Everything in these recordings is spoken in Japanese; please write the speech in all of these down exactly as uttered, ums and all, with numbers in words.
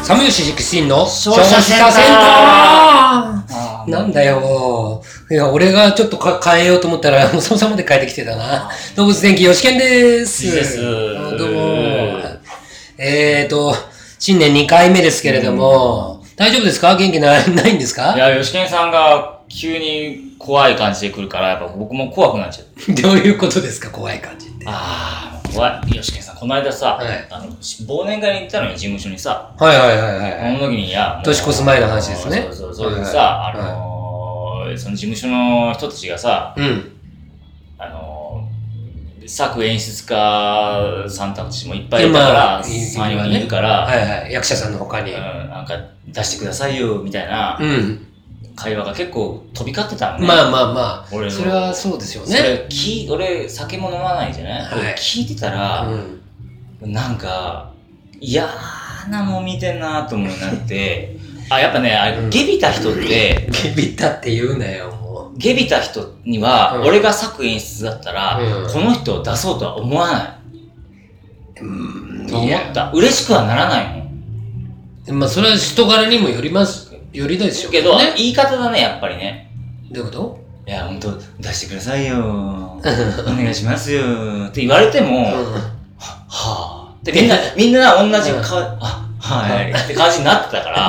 サムヨシじゅうろくの消費者センターセンターなんだよ。いや、俺がちょっとか変えようと思ったら、もうそもそもで変えてきてたな。動物電気よしけんでーす。 いいです。 どうも。えーと、新年にかいめですけれども、うん、大丈夫ですか？元気な、ないんですか？ いや、よしけんさんが急に怖い感じで来るから、やっぱ僕も怖くなっちゃう。 どういうことですか？怖い感じって。 ああ、怖い。よしけんさん、この間さ、はい、あの、忘年会に行ったのよ、事務所にさ。 はいはいはいはい。 その時に、いや、 年越す前の話ですね。 そうそうそう。はいはい、さ、あのーはい、その事務所の人たちがさ、うん。あのー、作演出家さんたちもいっぱいいたから、さん、よにんいるから、 はいはい、役者さんの他に。 うん、なんか出してくださいよ、みたいな。うん。会話が結構飛び交ってたのね。 まあまあまあ。俺それはそうですよね。 それ聞俺酒も飲まないじゃない、はい、聞いてたら、うん、なんか嫌なの見てんなと思うようになって、あ、やっぱね、あれ、うん、ゲビた人って、 ゲビたって言うなよ、もう。 ゲビた人には、うん、俺が作演出だったら、うん、この人を出そうとは思わない。うん、と思った。嬉しくはならないの。まあ、それは人柄にもよります。よりでしょうけど、ね、言い方だね、やっぱりね。 どういうこと？ いや、ほんと、出してくださいよ。お願いしますよ。って言われても、うん、は、はぁ。で、みんな、みんな同じか、うん、あ、はい、って感じになってたから、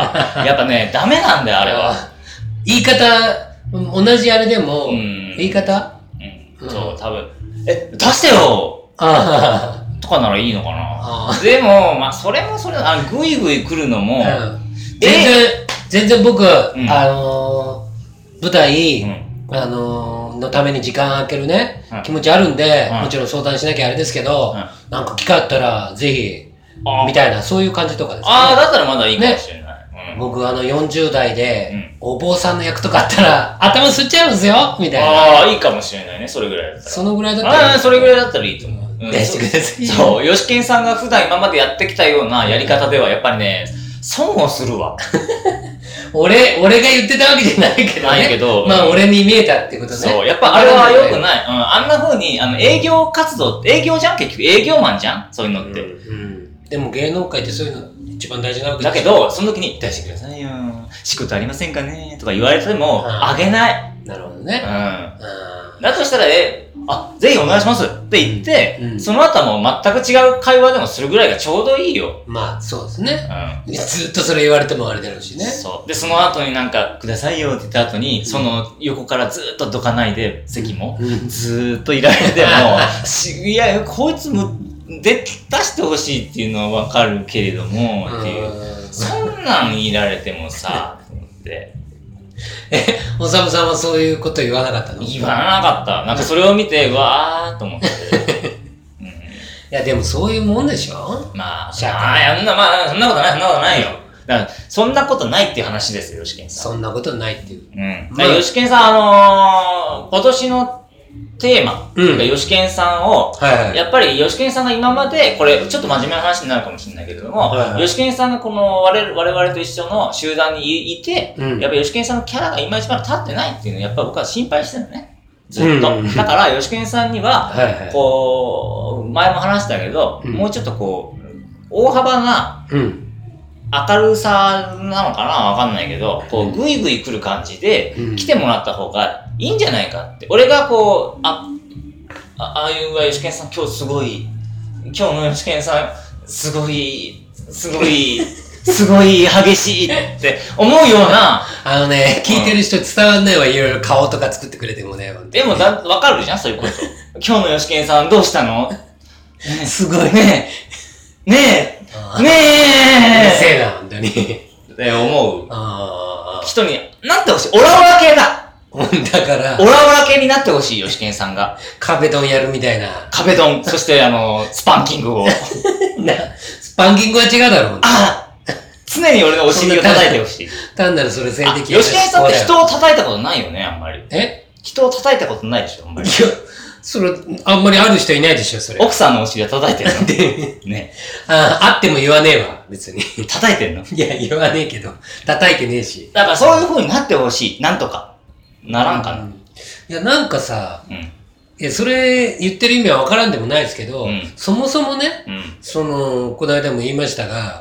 やっぱね、ダメなんだよ、あれは。 言い方、同じあれでも、うん、言い方、 うん、そう、多分、え、出してよとかならいいのかな。でも、まあ、それもそれ、あぐいぐい来るのも、うん、 全然、全然僕、うん、あのー、舞台、うん、あのー、のために時間空けるね、うん、気持ちあるんで、うん、もちろん相談しなきゃあれですけど、うん、なんか機会あったら、ぜひ、みたいな、そういう感じとかですね。 ああ、だったらまだいいかもしれない。 ね、うん、僕、あの、よんじゅう代で、うん、お坊さんの役とかあったら、頭吸っちゃうんですよみたいな。 ああ、いいかもしれないね、それぐらいだったら。 そのぐらいだったら。 ああ、それぐらいだったらいいと思う。 うん、出してください。 そう、ヨシケンさんが普段今までやってきたようなやり方では、やっぱりね、損をするわ。 俺、俺が言ってたわけじゃないけどね。 ないけど。 まあ、俺に見えたってことね。 そう。やっぱあれは良くない。うん。あんな風に、あの、営業活動、営業じゃん結局。営業マンじゃんそういうのって。うん。 うん、でも芸能界ってそういうの一番大事なわけだけど、その時に、出してくださいよ。仕事ありませんかねとか言われても、あげない。 なるほどね。 うん。だとしたら、え、あ、ぜひお願いしますって言って、うん、その後はもう全く違う会話でもするぐらいがちょうどいいよ。 まあ、そうですね。うん。ずっとそれ言われてもあれだろうしね。 そう。で、その後になんか、くださいよって言った後に、うん、その横からずっとどかないで、席も、うん、ずーっといられても、いや、こいつも、で、出してほしいっていうのはわかるけれども、っていう。そんなんいられてもさ、と思って。 え、おさむさんはそういうこと言わなかったの？ 言わなかった。なんかそれを見て、うわーっと思って。 うん、いや、でもそういうもんでしょ？ まあ、ああ、そんな、まあ、そんなことない、そんなことないよ。だから、そんなことないっていう話ですよ、ヨシケンさん。 そんなことないっていう。 うん。まあ、ヨシケンさん、あのー、今年のテーマ、うん、ヨシケンさんを、はいはい、やっぱりヨシケンさんが今まで、これちょっと真面目な話になるかもしれないけれども、はいはい、ヨシケンさんがこの我々、我々と一緒の集団にいて、うん、やっぱりヨシケンさんのキャラが今一番立ってないっていうのをやっぱり僕は心配してるのね。ずっと。うん、だから、ヨシケンさんには、はいはい、こう、前も話したけど、うん、もうちょっとこう、大幅な、うん明るさなのかなわかんないけど、こう、ぐいぐい来る感じで、来てもらった方がいいんじゃないかって。俺がこう、あ、あああいうわ、ヨシケンさん今日すごい、今日のヨシケンさん、すごい、すごい、すごい激しいって思うような。 あのね、聞いてる人伝わんないわ、いろいろ顔とか作ってくれてもね。 でもだ、わかるじゃん、そういうこと。今日のヨシケンさんどうしたの？ ね、すごい。 ねえ、ねえ、ねえうるせえな、本当に。 って思う。あ人になってほしい。オラオラ系だだから。 オラオラ系になってほしい、ヨシケンさんが。 壁ドンやるみたいな。 壁ドン、そしてあの、スパンキングを。な、 スパンキングは違うだろう。 あ常に俺のお尻を叩いてほしい。 単なるそれ性的な。 ヨシケンさんって人を叩いたことないよね、あんまり。 え人を叩いたことないでしょ、あんまり。いやそれ、あんまりある人いないでしょ、それ。 奥さんのお尻は叩いてるのね。 ああ、あっても言わねえわ、別に。 叩いてんのいや、言わねえけど。叩いてねえし。 だからそういう風になってほしい。なんとか。ならんかな。うん、 いや、なんかさ、うん、いや、それ言ってる意味はわからんでもないですけど、うん、そもそもね、うん、その、この間も言いましたが、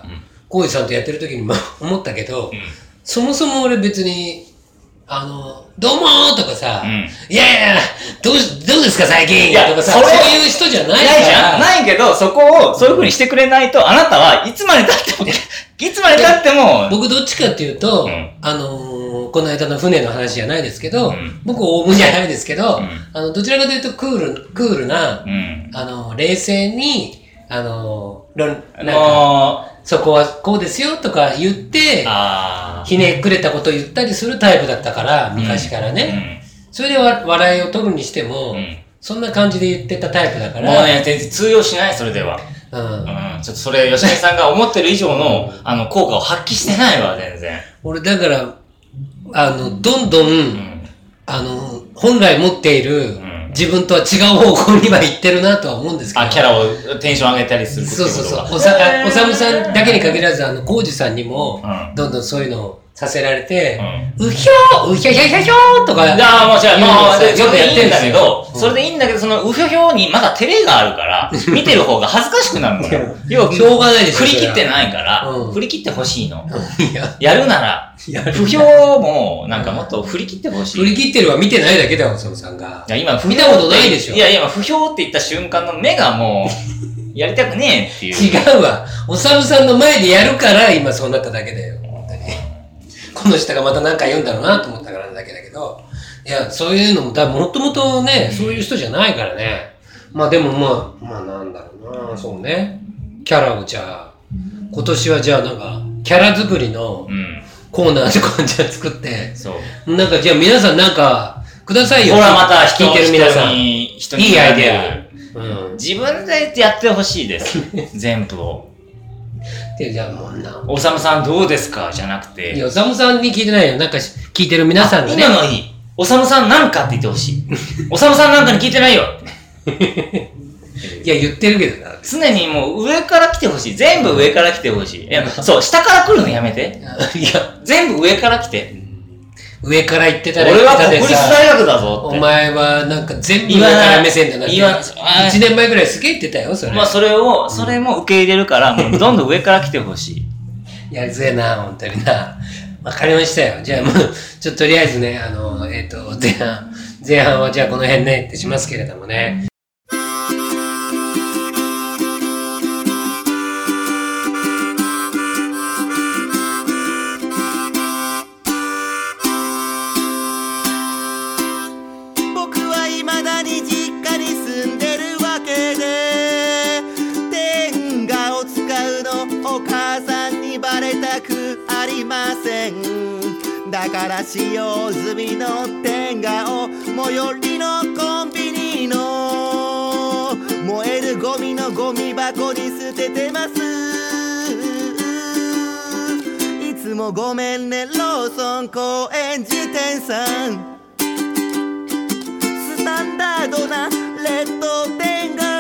浩二さんとやってる時にも思ったけど、うん、そもそも俺別に、あの、どうもーとかさ、うん、いやいや、どう、どうですか最近とかさ、そういう人じゃないから。 ないじゃん。ないけど、そこをそういう風にしてくれないと、あなたはいつまで経っても、いつまで経っても。 僕どっちかっていうと、うん、あのー、この間の船の話じゃないですけど、うん、僕オウムじゃないですけど、うん、あの、どちらかというとクール、クールな、うん、あの、冷静に、あのー、なんか、あのーそこはこうですよとか言って、ひねくれたことを言ったりするタイプだったから、昔からね。うん、それでわ笑いを取るにしても、うん、そんな感じで言ってたタイプだから。 もうね、全然通用しない、それでは。うん。うん、ちょっとそれ、吉根さんが思ってる以上の、あの、効果を発揮してないわ、全然。 俺、だから、あの、どんどん、うん、あの、本来持っている、うん自分とは違う方向には行ってるなとは思うんですけど。 あ、キャラをテンション上げたりするそうそうそう。おさ、おさむさんだけに限らず、あの、コウジさんにも、どんどんそういうのをさせられて、うん、うひょーうひょひょひょひょーとか。 いやもうじゃあ、もう、ちょっとやってるんだけど、それでいいんだけど、そのうひょひょにまだ照れがあるから、見てる方が恥ずかしくなるのよ。 要は、しょうがないでしょ。 振り切ってないから、うん、振り切ってほしいの。やるなら、不評も、なんかもっと振り切ってほしい。 振り切ってるは見てないだけだよ、おさむさんが。 いや、今、 見たことないでしょ。 いや、今、不評って言った瞬間の目がもう、やりたくねえっていう。 違うわ。おさむさんの前でやるから、今そうなっただけだよ。本当に。この人がまた何か言うんだろうなと思ったからだけだけど。いや、そういうのも、多分もともとね、そういう人じゃないからね。まあでもまあ、まあなんだろうな、そうね。キャラをじゃあ、今年はじゃあなんか、キャラ作りの、うんコーナーとかじゃあ作って、そう。なんかじゃあ皆さんなんかくださいよ。 ほらまた聞いてる皆さん。 いいアイデア。うん。自分でやってほしいです。全部を。 で、じゃあもうな。 おさむさんどうですかじゃなくて。 いや、おさむさんに聞いてないよ。なんか聞いてる皆さんがね。 今のいい。おさむさんなんかって言ってほしい。おさむさんなんかに聞いてないよ。 いや、言ってるけどな。 常にもう上から来てほしい。全部上から来てほしい。いや、そう、下から来るのやめて。いや、全部上から来て。 上から行ってたら俺は国立大学だぞって。 お前はなんか全部上から目線だなって。いちねんまえぐらいすげえ言ってたよ、それ。 まあそれを、それも受け入れるから、もうどんどん上から来てほしい。やりづれえな、本当にな。わかりましたよ。じゃあもう、ちょっととりあえずね、あの、えっと、前半、前半はじゃあこの辺ねってしますけれどもね。 だから使用済みの天下を最寄りのコンビニの燃えるゴミのゴミ箱に捨ててます。いつもごめんねローソン高円寺店さん。スタンダードなレッド天下、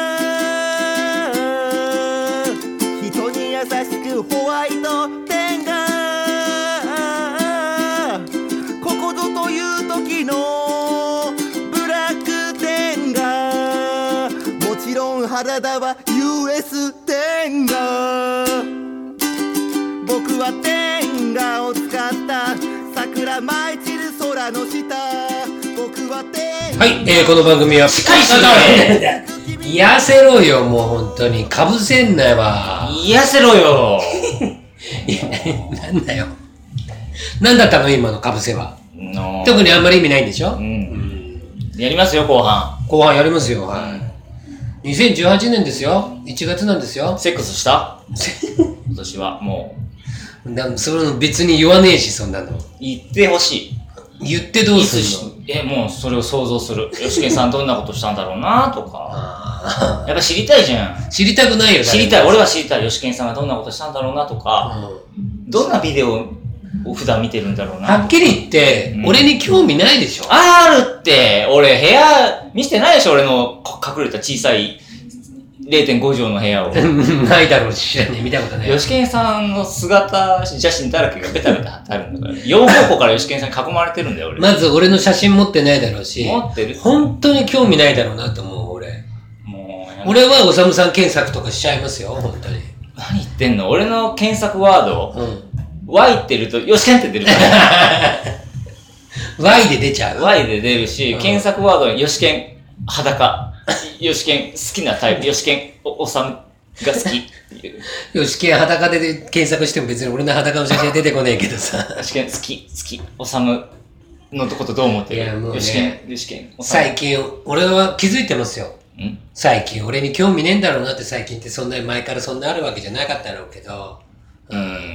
人に優しくホワイト天下、時のブラック天下、もちろん体は ユーエス 天下。僕は天下を使った桜舞い散る空の下。僕は天下。 はい、えー、この番組はしっかりしてる癒せろよ、もう本当にかぶせんなよわ。 癒せろよ。 いや、なんだよ。なんだったの今のかぶせは。No、特にあんまり意味ないんでしょ、うんうん、 やりますよ後半後半やりますよ、はい、にせんじゅうはちねんですよ、いちがつなんですよ。 セックスした今年はもうだそれ別に言わねえし、そんなの言ってほしい。 言ってどうするの。 えもうそれを想像する。吉健さんどんなことしたんだろうなとかやっぱ知りたいじゃん。 知りたくないよ。 知りたい、俺は知りたい。吉健さんがどんなことしたんだろうなとか、うん、どんなビデオを普段見てるんだろうな。 はっきり言って、うん、俺に興味ないでしょ。 あるって、俺部屋見せてないでしょ、俺の隠れた小さい れいてんご 畳の部屋を。 ないだろうし、知らねえ、見たことない。 吉健さんの姿写真だらけがベタベタ貼ってあるんだから。よん方向から吉健さんに囲まれてるんだよ、俺。 まず俺の写真持ってないだろうし。 持ってる。 本当に興味ないだろうなと思う、俺。もう。俺はおさむさん検索とかしちゃいますよ、本当に。 何言ってんの？俺の検索ワード、うん、Y ってると、よしけんって出るから。 Y で出ちゃう ?Y で出るし、うん、検索ワード、よしけん、裸。よしけん、好きなタイプ。よしけん、お、おさむが好きっていう。 よしけん、裸で検索しても別に俺の裸の写真出てこねえけどさ。 よしけん、好き、好き。おさむのことどう思ってる？いや、もうね、よしけん、よしけん。 最近、俺は気づいてますよ。ん最近、俺に興味ねえんだろうなって最近ってそんなに前からそんなあるわけじゃなかったろうけど、うん、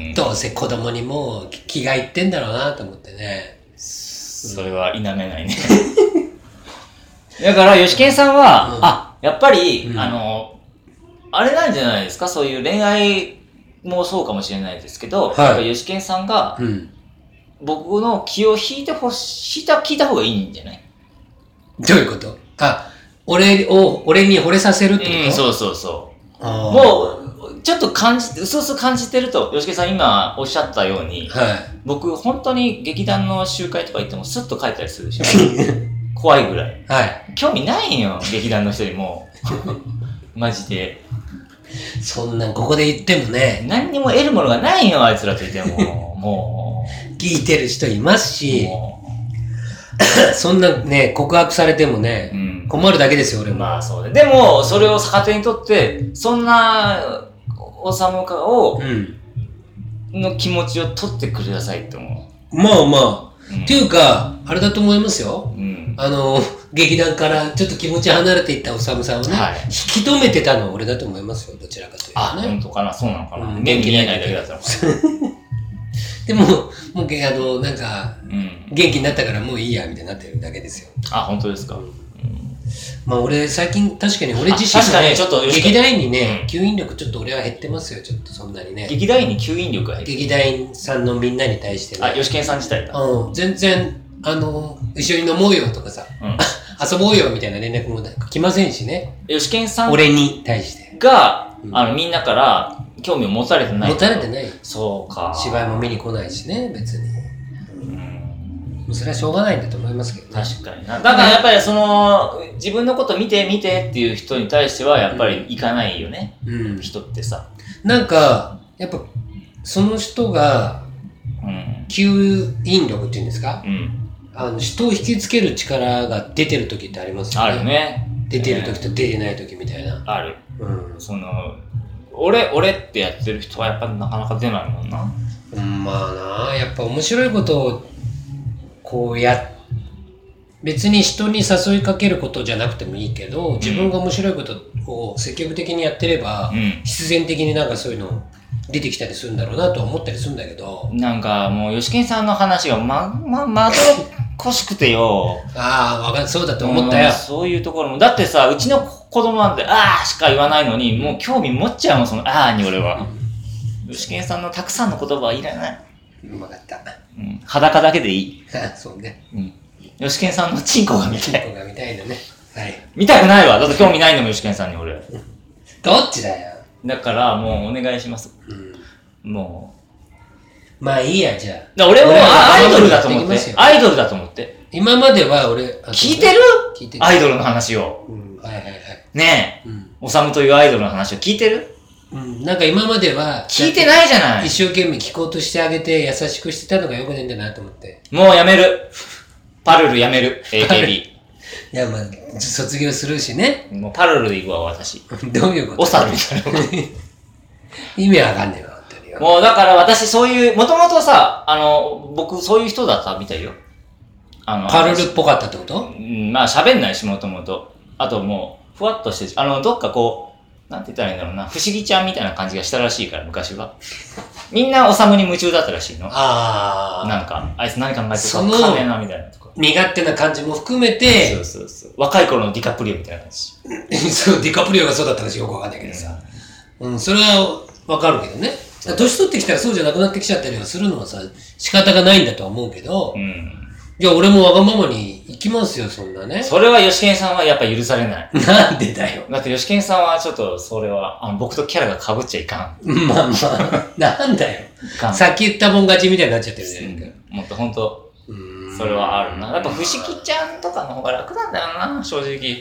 どうせ子供にも気がいってんだろうなと思ってね。 それは否めないね。だから、吉健さんは、うん、あ、やっぱり、うん、あの、あれなんじゃないですか、そういう恋愛もそうかもしれないですけど、はい、やっぱ吉健さんが、うん、僕の気を引いてほし、引いた、聞いた方がいいんじゃない？ どういうこと？あ、俺を、俺に惚れさせるってこと？ うん、そうそうそう。もう、ちょっと感じ、うすうす感じてると、吉健さん今おっしゃったように、はい、僕本当に劇団の集会とか行ってもスッと帰ったりするでしょ。怖いぐらい。はい。興味ないよ、劇団の人にも。マジで。 そんなんここで言ってもね。 何にも得るものがないよ、あいつらと言っても。もう。聞いてる人いますし。そんなね、告白されてもね、うん、困るだけですよ、俺も。 まあそうで。でも、それを逆手にとって、そんな、おさむかを、うん、の気持ちを取ってくださいって思う。まあまあ。うん、っていうか、あれだと思いますよ。うん、あの、劇団からちょっと気持ち離れていったおさむさんをね、はい、引き止めてたのは俺だと思いますよ、どちらかというと、ね。 あ、本当かな、そうなのかな。うん、元気ないだけだったのかな。 でも、もう、あの、なんか、うん、元気になったからもういいや、みたいになってるだけですよ。 あ、本当ですか。うん、 まあ俺、最近、確かに俺自身も、ね、確かにちょっと、 劇団員にね、吸引力ちょっと俺は減ってますよ、ちょっとそんなにね。 劇団員に吸引力が減って劇団員さんのみんなに対してね。あ、吉健さん自体だ。 うん、全然、あの、一緒に飲もうよとかさ、うん、遊ぼうよみたいな連絡も来ませんしね。 吉健さん俺に対して。 が、うん、あの、みんなから、興味を持たれてない。 持たれてない。 そうか。 芝居も見に来ないしね、別に。うん。それはしょうがないんだと思いますけどね。 確かにな。だからやっぱりその、自分のこと見て見てっていう人に対してはやっぱり行かないよね。うん。人ってさ。 なんか、やっぱ、その人が、うん。吸引力っていうんですか？うん。あの、人を引きつける力が出てる時ってありますよね。 あるね。 出てる時と出てない時みたいな。 ある。うん。その、俺、俺ってやってる人はやっぱなかなか出ないもんな。 うん、まあな、やっぱ面白いことを、こうや、別に人に誘いかけることじゃなくてもいいけど、自分が面白いことを積極的にやってれば、うん、必然的になんかそういうの出てきたりするんだろうなとは思ったりするんだけど。 なんかもう、吉健さんの話がま、ま、まどろっこしくてよ。 ああ、わかる、そうだと思ったよ。 そういうところも。だってさ、うちの子供なんて、ああしか言わないのに、もう興味持っちゃうもん、その、ああに俺は。吉健さんのたくさんの言葉はいらない。 うまかった。 うん。裸だけでいい。 そうね。 うん。吉健さんのチンコが見たい。 チンコが見たいのね。はい。 見たくないわ。だって興味ないのも吉健さんに俺。 どっちだよ。 だからもうお願いします。うん。もう。まあいいや、じゃあ。俺もアイドルだと思って。アイドルだと思って。 今までは俺、 聞いてる？聞いてる。アイドルの話を。うん。はいはいはい。ねえ。うん。おさむというアイドルの話を聞いてる？ うん。なんか今までは。 聞いてないじゃない。 一生懸命聞こうとしてあげて優しくしてたのがよくねえんだなと思って。 もうやめる。パルルやめる。エーケービー。 いや、まあ、卒業するしね。 もうパルルで行くわ、私。 どういうこと？ おさるみたいな。 意味わかんねえわ、本当に。 もうだから私そういう、もともとさ、あの、僕そういう人だったみたいよ。 あの、パルルっぽかったってこと？ うん、まあ喋んないし、もともと。あともう、ふわっとして、あの、どっかこう、なんて言ったらいいんだろうな、不思議ちゃんみたいな感じがしたらしいから、昔は。みんなおさむに夢中だったらしいの。ああ。なんか、あいつ何考えてるか分かんねえな、みたいなとか。 身勝手な感じも含めて、 そうそうそう。若い頃のディカプリオみたいな感じ。そう、ディカプリオがそうだったらしいよくわかんないけどさ。うん、うん、それはわかるけどね。年取ってきたらそうじゃなくなってきちゃったりはするのはさ、仕方がないんだとは思うけど、うん。いや、俺もわがままに行きますよ、そんなね。 それは吉健さんはやっぱ許されない。 なんでだよ。 だって吉健さんはちょっと、それは、あの、僕とキャラが被っちゃいかん。 まあまあ、なんだよ。さっき言ったもん勝ちみたいになっちゃってるじゃないか。 もっとほんと、それはあるな。やっぱ不思議ちゃんとかの方が楽なんだよな、正直。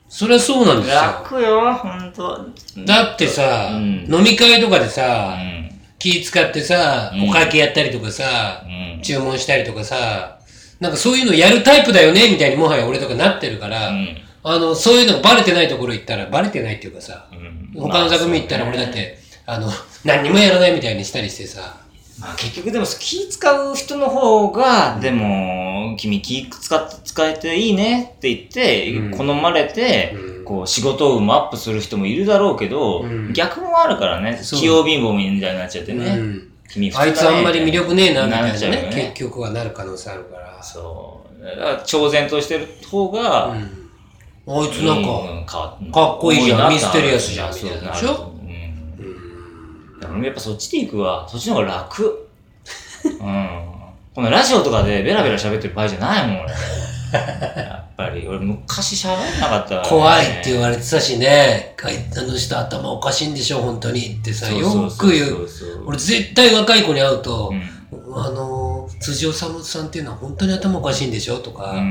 そりゃそうなんですよ。 楽よ、ほんと。 だってさ、うん、飲み会とかでさ、うん、気使ってさ、うん、お会計やったりとかさ、うん、注文したりとかさ、なんかそういうのやるタイプだよねみたいにもはや俺とかなってるから、うん、あの、そういうのがバレてないところ行ったら、バレてないっていうかさ、うん、他の座組行ったら俺だって、まあね、あの、何にもやらないみたいにしたりしてさ、 まあ結局でも気使う人の方が、うん、でも、君気使って使えていいねって言って、うん、好まれて、うん、こう仕事運もアップする人もいるだろうけど、うん、逆もあるからね、器用貧乏みたいになっちゃってね。うん、 君あいつあんまり魅力ねえなみたいなね、ね結局はなる可能性あるから。 そう。だから挑戦としてる方が、うん、 あいつなんか、うん、か, かっこいいじゃん、ミステリアスじゃん、みたいなでしょ。 俺もやっぱそっちで行くわ。そっちの方が楽。うん。このラジオとかでベラベラ喋ってる場合じゃないもん、俺。やっぱり、俺昔喋んなかったから、ね。 怖いって言われてたしね。あの人頭おかしいんでしょ、本当に。ってさ、よく言う。俺絶対若い子に会うと、うん、あの、辻治さんっていうのは本当に頭おかしいんでしょとか、うん、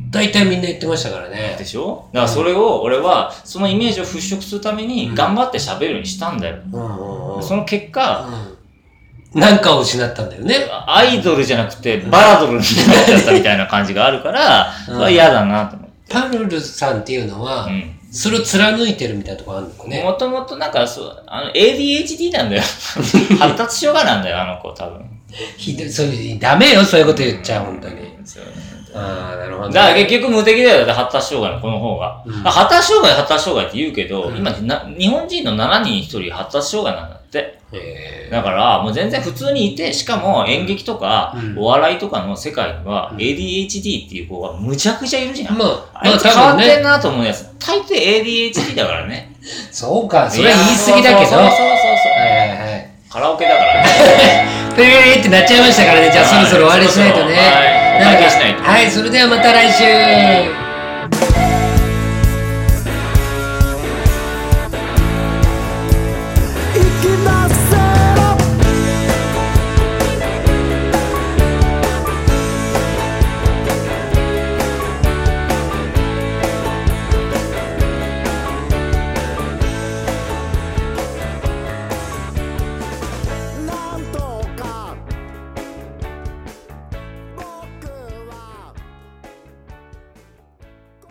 大体みんな言ってましたからね。 でしょ？だからそれを、俺は、そのイメージを払拭するために頑張って喋るようにしたんだよ。うん、その結果、 うん、なんかを失ったんだよね。 アイドルじゃなくて、バラドルになっちゃったみたいな感じがあるから、うん、それは嫌だなと思って。 パルルさんっていうのは、うん、それを貫いてるみたいなところあるのかね。 もともとなんか、そう、あの、エーディーエイチディー なんだよ。発達障害なんだよ、あの子、多分。 ひどい、そういう、ダメよ、そういうこと言っちゃう、本当に。ああ、なるほど、ね。 だから結局無敵だよ、発達障害のこの方が。うん、発達障害、発達障害って言うけど、うん、今な、日本人のしちにんにひとり発達障害なんだって。だから、もう全然普通にいて、しかも演劇とか、うん、お笑いとかの世界には、うん、エーディーエイチディー っていう子がむちゃくちゃいるじゃん。まあ、あいつ変わってんなと思うやつ、大抵 エーディーエイチディー だからね。 そうか、それは言い過ぎだけど。 そうそうそうそう。はいはいはい。カラオケだからね。 ペーってなっちゃいましたからね。じゃあそろそろ終わりしないとね。 はい。 はい、それではまた来週。